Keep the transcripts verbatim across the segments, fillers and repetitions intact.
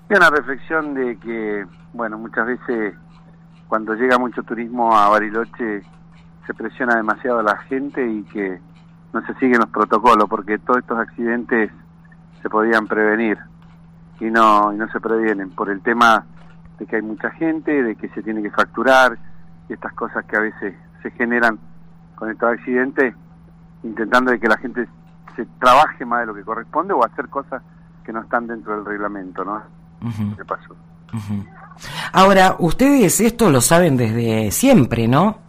Y una reflexión de que, bueno, muchas veces cuando llega mucho turismo a Bariloche se presiona demasiado a la gente y que no se siguen los protocolos, porque todos estos accidentes se podían prevenir y no y no se previenen por el tema de que hay mucha gente, de que se tiene que facturar y estas cosas que a veces se generan con estos accidentes, intentando de que la gente se trabaje más de lo que corresponde o hacer cosas que no están dentro del reglamento, ¿no? Uh-huh. ¿Qué pasó? Uh-huh. Ahora, ustedes esto lo saben desde siempre, ¿no?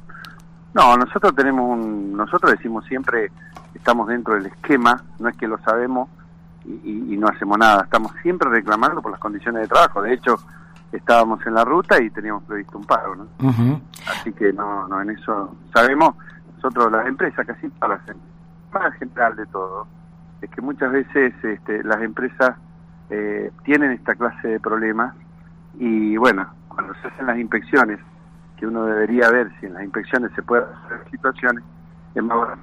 No, nosotros tenemos un, nosotros decimos siempre, estamos dentro del esquema, no es que lo sabemos y, y, y no hacemos nada, estamos siempre reclamando por las condiciones de trabajo. De hecho, estábamos en la ruta y teníamos previsto un paro, ¿no? Uh-huh. Así que no, no, en eso sabemos. Nosotros, las empresas, casi todas las empresas, más general de todo, es que muchas veces este, las empresas eh, tienen esta clase de problemas y bueno, cuando se hacen las inspecciones, que uno debería ver si en las inspecciones se pueden hacer situaciones, es más bueno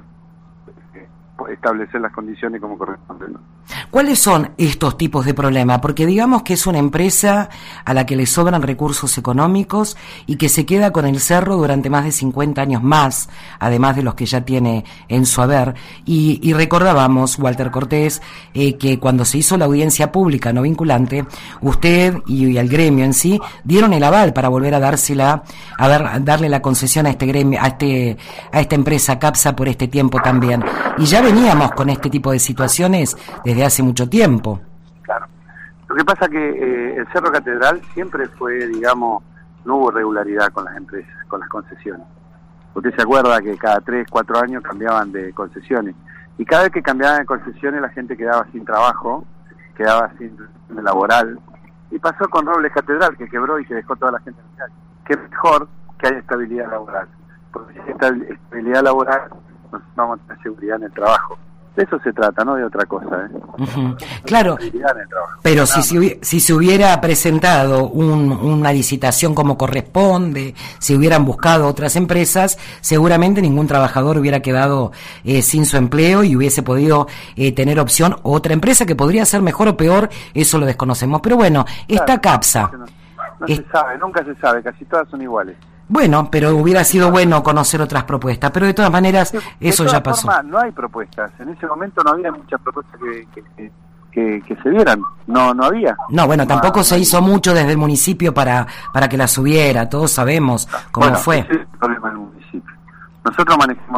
establecer las condiciones como corresponde, ¿no? ¿Cuáles son estos tipos de problemas? Porque digamos que es una empresa a la que le sobran recursos económicos y que se queda con el cerro durante más de cincuenta años más, además de los que ya tiene en su haber. Y, y recordábamos, Walter Cortés, eh, que cuando se hizo la audiencia pública no vinculante, usted y, y el gremio en sí dieron el aval para volver a dársela, a ver, a darle la concesión a este gremio, a este, a esta empresa CAPSA por este tiempo también. Y ya veníamos con este tipo de situaciones desde hace mucho tiempo. Claro. Lo que pasa que eh, el Cerro Catedral siempre fue, digamos, no hubo regularidad con las empresas, con las concesiones. Usted se acuerda que cada tres, cuatro años cambiaban de concesiones. Y cada vez que cambiaban de concesiones la gente quedaba sin trabajo, quedaba sin laboral. Y pasó con Robles Catedral, que quebró y que dejó toda la gente en la calle. Qué mejor que haya estabilidad laboral. Porque si hay estabilidad laboral, nos vamos a tener seguridad en el trabajo. De eso se trata, no de otra cosa, ¿eh? Uh-huh. Claro, pero no, si, si, hubi- si se hubiera presentado un, una licitación como corresponde, si hubieran buscado otras empresas, seguramente ningún trabajador hubiera quedado eh, sin su empleo y hubiese podido eh, tener opción otra empresa que podría ser mejor o peor, eso lo desconocemos. Pero bueno, esta claro, CAPSA. No, no es, se sabe, nunca se sabe, casi todas son iguales. Bueno, pero hubiera sido bueno conocer otras propuestas, pero de todas maneras de, eso de ya pasó. Forma, no hay propuestas, en ese momento no había muchas propuestas que, que, que, que, que se dieran, no no había. No, bueno, tampoco no, se hizo mucho desde el municipio para para que la subiera, todos sabemos cómo bueno, fue. Ese es el problema del municipio. Nosotros manejamos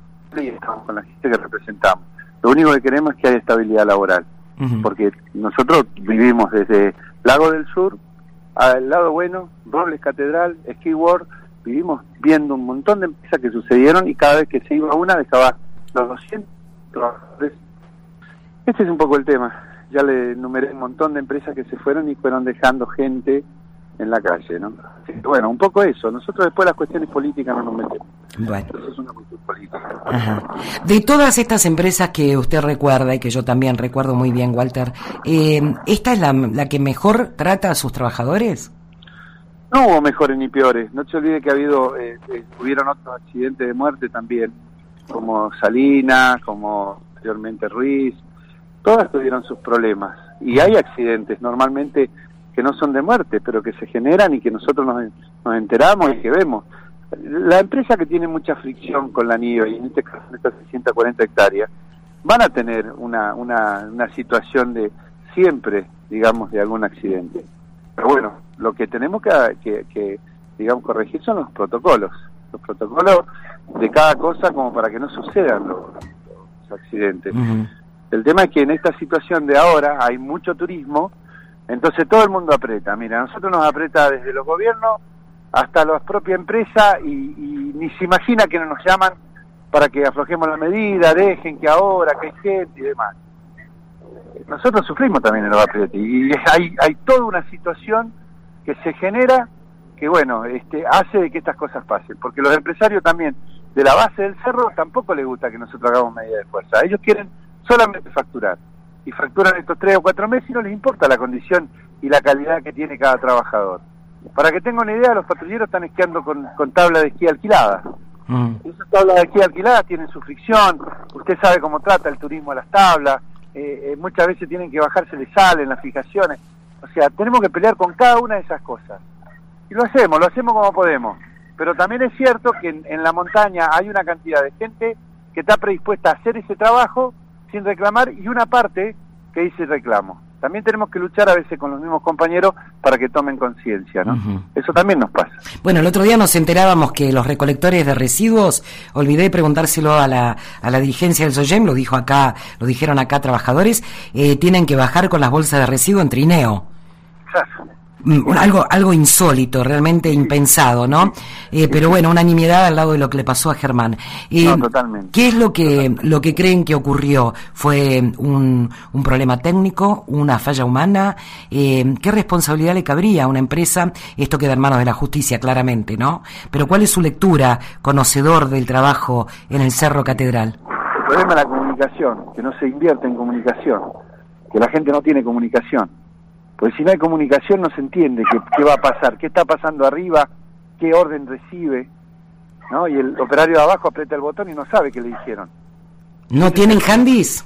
y estamos con la gente que representamos. Lo único que queremos es que haya estabilidad laboral, uh-huh. porque nosotros vivimos desde Lago del Sur al lado bueno, Robles Catedral, Ski World, vivimos viendo un montón de empresas que sucedieron y cada vez que se iba una dejaba los doscientos trabajadores. Este es un poco el tema. Ya le enumeré un montón de empresas que se fueron y fueron dejando gente en la calle, ¿no? Así que, bueno, un poco eso. Nosotros después las cuestiones políticas no nos metemos. Bueno. Eso es una cuestión política. Ajá. De todas estas empresas que usted recuerda y que yo también recuerdo muy bien, Walter, eh, ¿esta es la, la que mejor trata a sus trabajadores? No hubo mejores ni peores. No se olvide que ha habido, eh, eh, hubieron otros accidentes de muerte también, como Salinas, como anteriormente Ruiz. Todas tuvieron sus problemas. Y hay accidentes normalmente que no son de muerte, pero que se generan y que nosotros nos, nos enteramos y que vemos. La empresa que tiene mucha fricción con la nieve, y en este caso estas seiscientas cuarenta hectáreas, van a tener una, una, una situación de siempre, digamos, de algún accidente. Pero bueno, lo que tenemos que, que, que digamos, corregir son los protocolos. Los protocolos de cada cosa como para que no sucedan los, los accidentes. Uh-huh. El tema es que en esta situación de ahora hay mucho turismo, entonces todo el mundo aprieta. Mira, a nosotros nos aprieta desde los gobiernos hasta las propias empresas y, y ni se imagina que no nos llaman para que aflojemos la medida, dejen que ahora, que hay gente y demás. Nosotros sufrimos también en los aprietes y hay, hay toda una situación que se genera que, bueno, este, hace de que estas cosas pasen, porque los empresarios también de la base del cerro tampoco les gusta que nosotros hagamos medidas de fuerza. Ellos quieren solamente facturar y facturan estos tres o cuatro meses y no les importa la condición y la calidad que tiene cada trabajador. Para que tengan una idea, los patrulleros están esquiando con, con tabla de esquí alquilada. Mm. Esas tablas de esquí alquiladas tienen su fricción, usted sabe cómo trata el turismo a las tablas, eh, eh, muchas veces tienen que bajarse de sal en las fijaciones. O sea, tenemos que pelear con cada una de esas cosas. Y lo hacemos, lo hacemos como podemos. Pero también es cierto que en, en la montaña hay una cantidad de gente que está predispuesta a hacer ese trabajo sin reclamar y una parte que dice reclamo. También tenemos que luchar a veces con los mismos compañeros para que tomen conciencia, ¿no? Uh-huh. Eso también nos pasa. Bueno, el otro día nos enterábamos que los recolectores de residuos, olvidé preguntárselo a la a la dirigencia del SOGEM, lo dijo acá, lo dijeron acá trabajadores, eh, tienen que bajar con las bolsas de residuos en trineo. Claro. Algo algo insólito, realmente impensado, ¿no? Eh, pero bueno, una nimiedad al lado de lo que le pasó a Germán. Eh, no, totalmente. ¿Qué es lo que lo que creen que ocurrió? ¿Fue un, un problema técnico, una falla humana? Eh, ¿Qué responsabilidad le cabría a una empresa? Esto queda en manos de la justicia, claramente, ¿no? Pero ¿cuál es su lectura, conocedor del trabajo en el Cerro Catedral? El problema es la comunicación, que no se invierte en comunicación, que la gente no tiene comunicación. Porque si no hay comunicación no se entiende qué, qué va a pasar, qué está pasando arriba, qué orden recibe, ¿no? Y el operario de abajo aprieta el botón y no sabe qué le dijeron. ¿No tienen handys?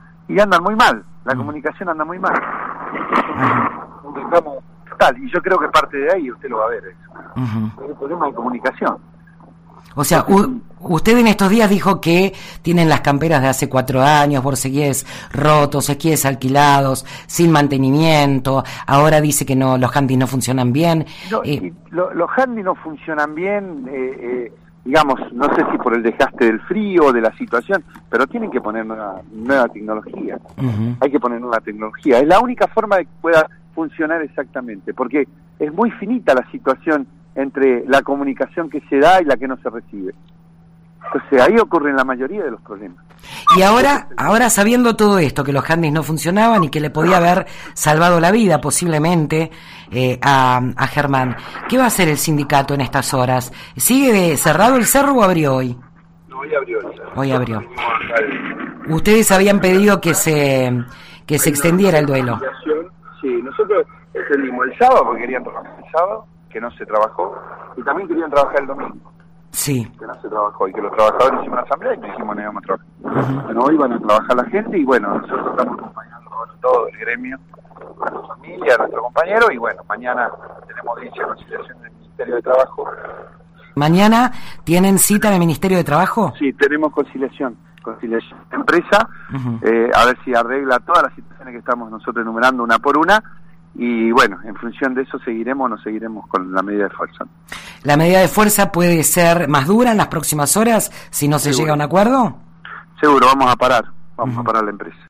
Y andan muy mal, la mm. comunicación anda muy mal. Uh-huh. Un reclamo total, y yo creo que parte de ahí usted lo va a ver eso. Uh-huh. Es el problema de comunicación. O sea, u- usted en estos días dijo que tienen las camperas de hace cuatro años, borceguíes rotos, esquíes alquilados, sin mantenimiento, ahora dice que no, los handys no funcionan bien. No, eh, lo, los handys no funcionan bien, eh, eh, digamos, no sé si por el desgaste del frío o de la situación, pero tienen que poner nueva, nueva tecnología. Uh-huh. Hay que poner nueva tecnología. Es la única forma de que pueda funcionar exactamente, porque es muy finita la situación entre la comunicación que se da y la que no se recibe. Entonces ahí ocurren la mayoría de los problemas. Y ahora, ahora sabiendo todo esto, que los handys no funcionaban y que le podía haber salvado la vida posiblemente eh, a, a Germán, ¿qué va a hacer el sindicato en estas horas? ¿Sigue cerrado el cerro o abrió hoy? No, hoy abrió. Hoy abrió. Ustedes habían pedido que se que se extendiera el duelo. Sí, nosotros extendimos el sábado porque querían trabajar el sábado, que no se trabajó, y también querían trabajar el domingo. Sí. Que no se trabajó, y que los trabajadores hicimos una asamblea y dijimos no íbamos a trabajar. Uh-huh. Bueno, hoy van a trabajar la gente y bueno, nosotros estamos acompañando a todo el gremio, a nuestra familia, a nuestro compañero, y bueno, mañana tenemos audiencia de conciliación del Ministerio de Trabajo. ¿Mañana tienen cita en el Ministerio de Trabajo? Sí, tenemos conciliación, conciliación de empresa, uh-huh. eh, a ver si arregla todas las situaciones que estamos nosotros enumerando una por una. Y bueno, en función de eso seguiremos o no seguiremos con la medida de fuerza. ¿La medida de fuerza puede ser más dura en las próximas horas si no se Seguro. llega a un acuerdo? Seguro, vamos a parar, vamos uh-huh. a parar la empresa.